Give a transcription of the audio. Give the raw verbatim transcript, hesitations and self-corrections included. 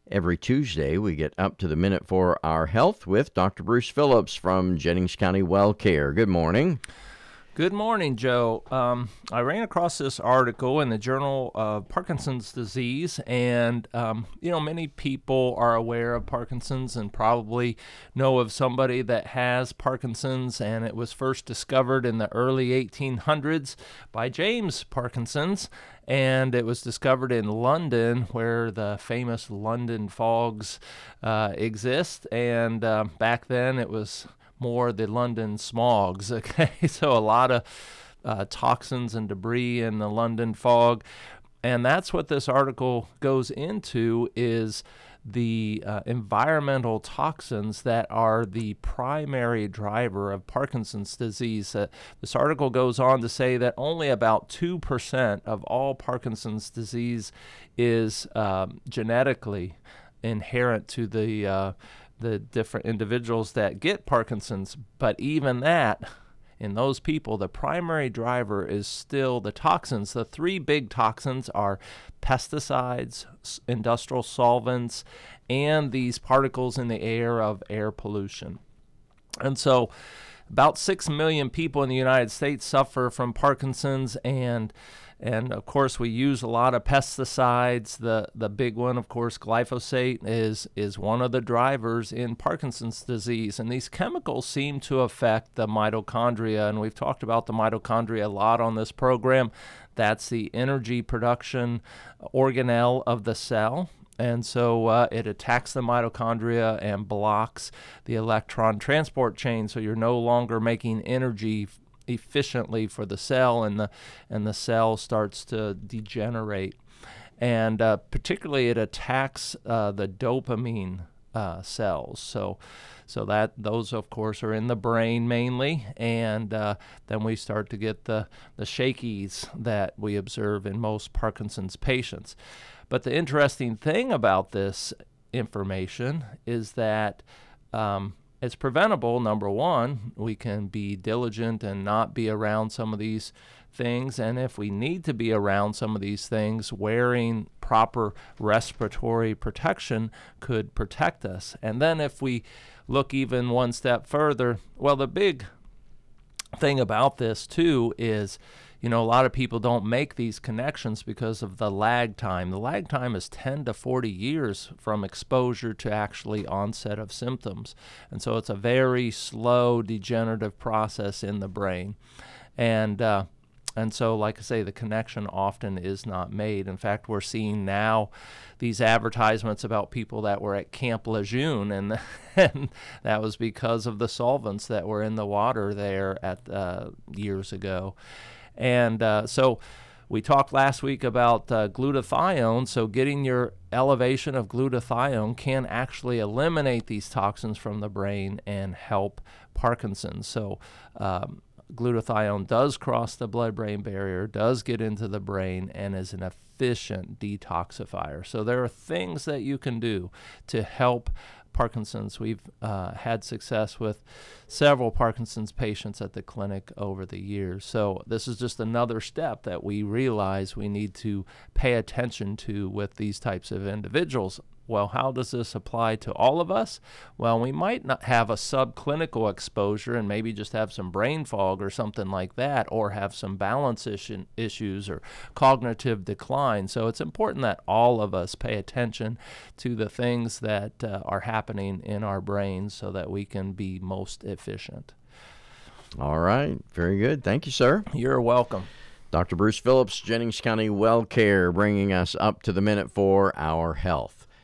Every Tuesday, we get up to the minute for our health with Doctor Bruce Phillips from Jennings County Well Care. Good morning. Good morning, Joe. Um, I ran across this article in the Journal of Parkinson's Disease, and, um, you know, many people are aware of Parkinson's and probably know of somebody that has Parkinson's, and it was first discovered in the early eighteen hundreds by James Parkinson's, and it was discovered in London, where the famous London fogs uh, exist, and uh, back then it was more the London smogs, okay? So a lot of uh, toxins and debris in the London fog. And that's what this article goes into, is the uh, environmental toxins that are the primary driver of Parkinson's disease. Uh, this article goes on to say that only about two percent of all Parkinson's disease is um, genetically inherent to the uh, the different individuals that get Parkinson's, but even that, in those people, the primary driver is still the toxins. The three big toxins are pesticides, industrial solvents, and these particles in the air of air pollution. And so about six million people in the United States suffer from Parkinson's, and and of course we use a lot of pesticides. The the big one, of course, glyphosate is is one of the drivers in Parkinson's disease. And these chemicals seem to affect the mitochondria, and we've talked about the mitochondria a lot on this program. That's the energy production organelle of the cell. And so uh, it attacks the mitochondria and blocks the electron transport chain, so you're no longer making energy f- efficiently for the cell, and the and the cell starts to degenerate. And uh, particularly it attacks uh, the dopamine uh, cells. So so that those, of course, are in the brain mainly, and uh, then we start to get the, the shakies that we observe in most Parkinson's patients. But the interesting thing about this information is that um, it's preventable. Number one, we can be diligent and not be around some of these things. And if we need to be around some of these things, wearing proper respiratory protection could protect us. And then if we look even one step further, well, the big thing about this too is, you know, a lot of people don't make these connections because of the lag time. The lag time is ten to forty years from exposure to actually onset of symptoms. And so it's a very slow degenerative process in the brain. And uh, and so, like I say, the connection often is not made. In fact, we're seeing now these advertisements about people that were at Camp Lejeune, and, and that was because of the solvents that were in the water there at uh, years ago. And uh, so we talked last week about uh, glutathione. So getting your elevation of glutathione can actually eliminate these toxins from the brain and help Parkinson's. So um, glutathione does cross the blood-brain barrier, does get into the brain, and is an efficient detoxifier. So there are things that you can do to help Parkinson's. We've uh, had success with several Parkinson's patients at the clinic over the years. So this is just another step that we realize we need to pay attention to with these types of individuals. Well, how does this apply to all of us? Well, we might not have a subclinical exposure and maybe just have some brain fog or something like that, or have some balance issue, issues or cognitive decline. So it's important that all of us pay attention to the things that uh, are happening in our brains so that we can be most efficient. All right. Very good. Thank you, sir. You're welcome. Doctor Bruce Phillips, Jennings County Well Care, bringing us up to the minute for our health.